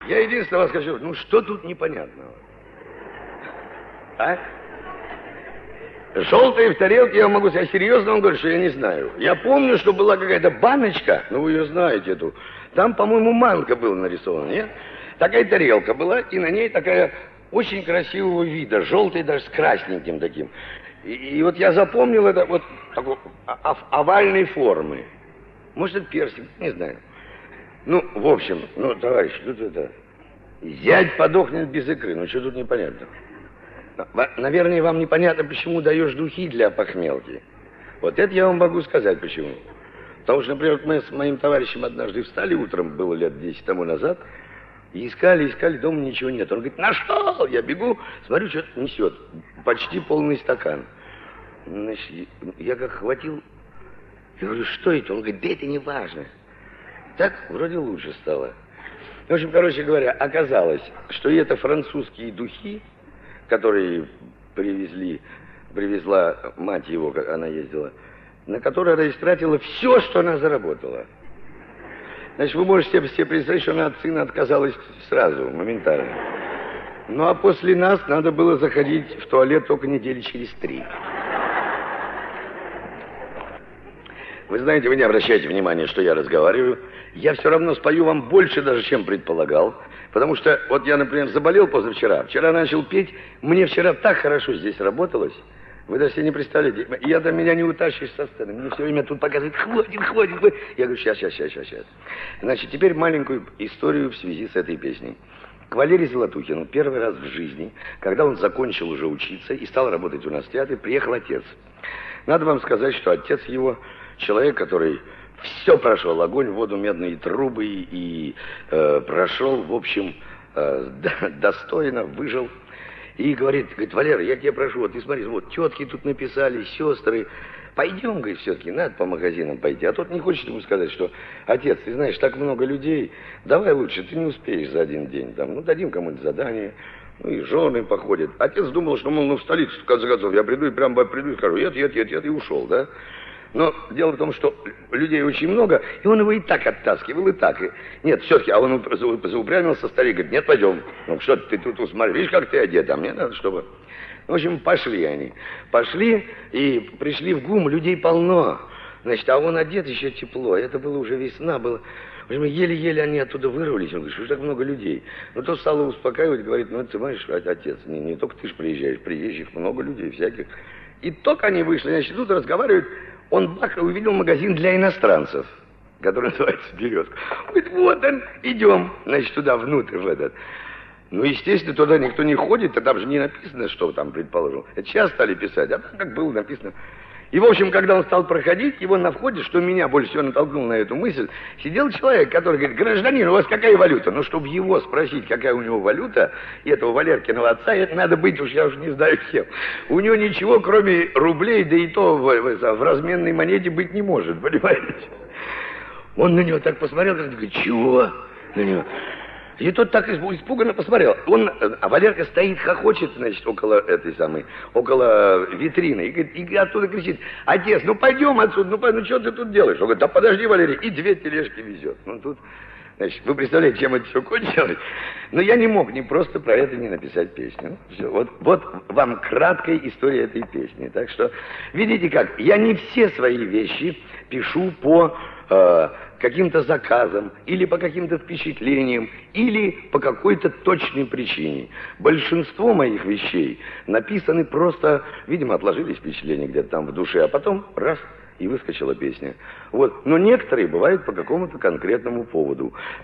Я единственное вас хочу... Ну, что тут непонятного? А? Желтые в тарелке, я могу сказать, серьезно вам говорю, что я не знаю. Я помню, что была какая-то баночка, ну, вы ее знаете эту. Там, по-моему, манка была нарисована, нет? Такая тарелка была, и на ней такая очень красивого вида, желтый даже с красненьким таким. И вот я запомнил это вот такой овальной формы. Может, это персик, не знаю. Ну, в общем, ну, товарищ, тут это... Зять подохнет без икры, ну, что тут непонятно? Наверное, вам непонятно, почему даешь духи для похмелки. Вот это я вам могу сказать, почему. Потому что, например, мы с моим товарищем однажды встали утром, было лет 10 тому назад, и искали, дома ничего нет. Он говорит, нашел! Я бегу, смотрю, что-то несет. Почти полный стакан. Значит, я как хватил, я говорю, что это? Он говорит, да это не важно. Так вроде лучше стало. В общем, короче говоря, оказалось, что это французские духи, которые привезла мать его, как она ездила, на которые она истратила все, что она заработала. Значит, вы можете себе представить, что она от сына отказалась сразу, моментально. Ну, а после нас надо было заходить в туалет только недели через 3. Вы знаете, вы не обращайте внимания, что я разговариваю. Я все равно спою вам больше даже, чем предполагал. Потому что, вот я, например, заболел позавчера. Вчера начал петь. Мне вчера так хорошо здесь работалось. Вы даже себе не представляете. Меня не утащишь со сцены. Мне все время тут показывают, хватит. Я говорю, сейчас. Значит, теперь маленькую историю в связи с этой песней. К Валерию Золотухину первый раз в жизни, когда он закончил уже учиться и стал работать у нас в театре, приехал отец. Надо вам сказать, что отец его человек, который все прошел, огонь, воду, медные трубы, и прошел, в общем, достойно, выжил. И говорит, Валера, я тебя прошу, вот ты смотри, вот тетки тут написали, сестры, пойдем, говорит, все-таки надо по магазинам пойти. А тот не хочет ему сказать, что, отец, ты знаешь, так много людей, давай лучше, ты не успеешь за один день, там, ну, дадим кому-нибудь задание. Ну, и жены походят. Отец думал, что, мол, ну, в столицу, в конце концов, я приду и прямо приду и скажу, нет, и ушел, да? Но дело в том, что людей очень много, и он его и так оттаскивал, и так. Нет, все-таки, а он заупрямился, старик, говорит, нет, пойдем. Ну, что ты тут усмотри, видишь, как ты одет, а мне надо, чтобы... В общем, пошли они. Пошли и пришли в ГУМ, людей полно. Значит, а он одет еще тепло, это было уже весна, было... В общем, еле-еле они оттуда вырвались. Он говорит, что ж так много людей? Ну, то стало успокаивать, говорит, ну, ты знаешь, отец, не только ты же приезжаешь, приезжих много людей всяких. И только они вышли, значит, тут разговаривают, он бах, увидел магазин для иностранцев, который называется «Березка». Он говорит, вот он, идем, значит, туда внутрь, в этот. Ну, естественно, туда никто не ходит, а там же не написано, что там, предположим. Это сейчас стали писать, а там как было написано. И, в общем, когда он стал проходить, его на входе, что меня больше всего натолкнуло на эту мысль, сидел человек, который говорит, гражданин, у вас какая валюта? Ну, чтобы его спросить, какая у него валюта, и этого Валеркиного отца, это надо быть, уж я уже не знаю кем. У него ничего, кроме рублей, да и то в разменной монете быть не может, понимаете? Он на него так посмотрел, говорит, чего? На него... И тот так испуганно посмотрел. А Валерка стоит, хохочет, значит, около витрины. И оттуда кричит, отец, ну пойдем отсюда, ну что ты тут делаешь? Он говорит, да подожди, Валерий, и 2 тележки везет. Ну тут, значит, вы представляете, чем это все кончилось? Но я не мог не просто про это не написать песню. Все, вот вам краткая история этой песни. Так что, видите как, я не все свои вещи пишу по... каким-то заказам, или по каким-то впечатлениям, или по какой-то точной причине. Большинство моих вещей написаны просто, видимо, отложились впечатления где-то там в душе, а потом раз, и выскочила песня. Вот. Но некоторые бывают по какому-то конкретному поводу.